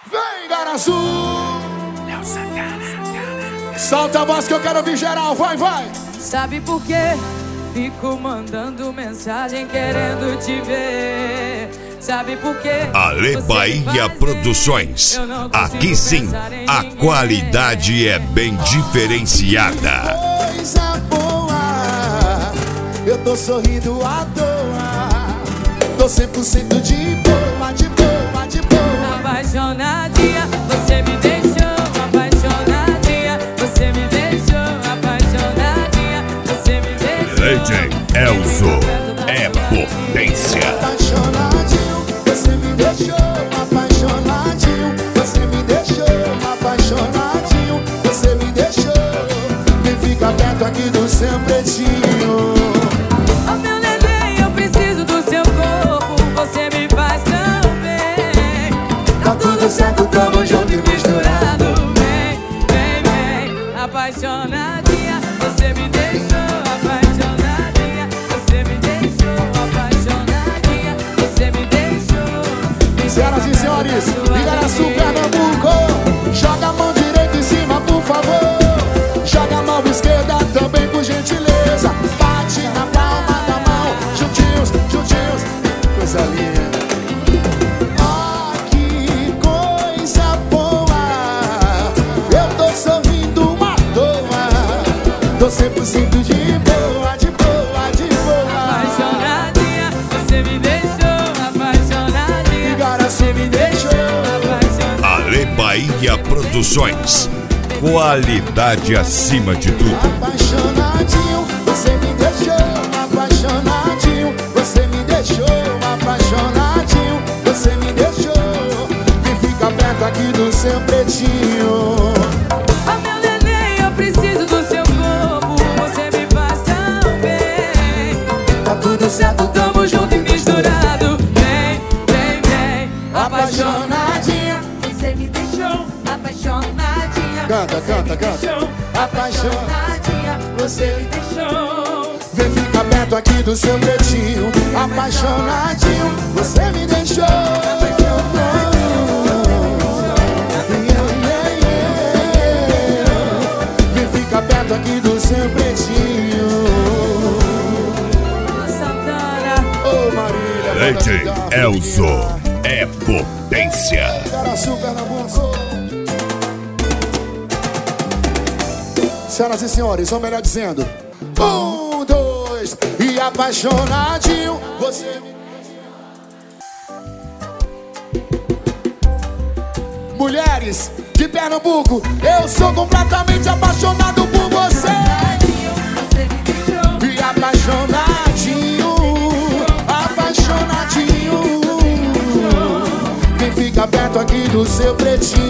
Vem, Garaçu! Solta a voz que eu quero ouvir geral, vai, vai! Sabe por quê? Fico mandando mensagem querendo te ver. Sabe por quê? Ale Bahia Produções. Aqui sim, a qualidade é bem diferenciada. Coisa boa, eu tô sorrindo à toa. Tô 100% de boa, de boa, de boa. Apaixonadinha, você me deixou. Apaixonadinha, você me deixou. Apaixonadinha, você me deixou. DJ Elzo é potência. Apaixonadinho, você me deixou. Apaixonadinho, você me deixou. Apaixonadinho, você me deixou. Vem ficar perto aqui do seu pretinho. Oh meu neném, eu preciso do seu corpo. Você me faz tão bem. Tá tudo certo, tamo junto e misturado. Vem, vem, vem. Apaixonadinha, você me deixou. Apaixonadinha, você me deixou. Apaixonadinha, você me deixou. Senhoras e senhores, Igaraçu, Pernambuco. Joga a mão direita em cima, por favor. Joga a mão esquerda também, por gentileza. Bate na palma da mão, juntinhos, juntinhos. Coisa linda. Ah, que coisa boa. Eu tô sorrindo à toa. Tô 100% de boa, de boa, de boa. Apaixonadinha, você me deixou. Apaixonadinha, Igaraçu me deixou. apaixonadinha. Ale Bahia Produções. Qualidade acima de tudo. Apaixonadinho, você me deixou. Apaixonadinho, você me deixou. Apaixonadinho, você me deixou. Vem ficar perto aqui do seu pretinho. Oh meu neném, eu preciso do seu corpo. Você me faz tão bem. Tá tudo certo, Tamo junto e misturado. Vem, vem, vem. apaixonadinha. Você me deixou. Apaixonadinha. Canta, canta, canta. Apaixonadinha, você me deixou. Vem ficar perto aqui do seu pretinho. Apaixonadinho, você me deixou. Vem ficar perto aqui do seu pretinho. Santana. Ô Marília, DJ Elzo é potência. Igaraçu, Pernambuco. Senhoras e senhores, ou melhor dizendo, 1, 2 e apaixonadinho, você me... Mulheres de Pernambuco, eu sou completamente apaixonado por você. Você me deixou. E apaixonadinho, apaixonadinho. Vem ficar perto aqui do seu pretinho.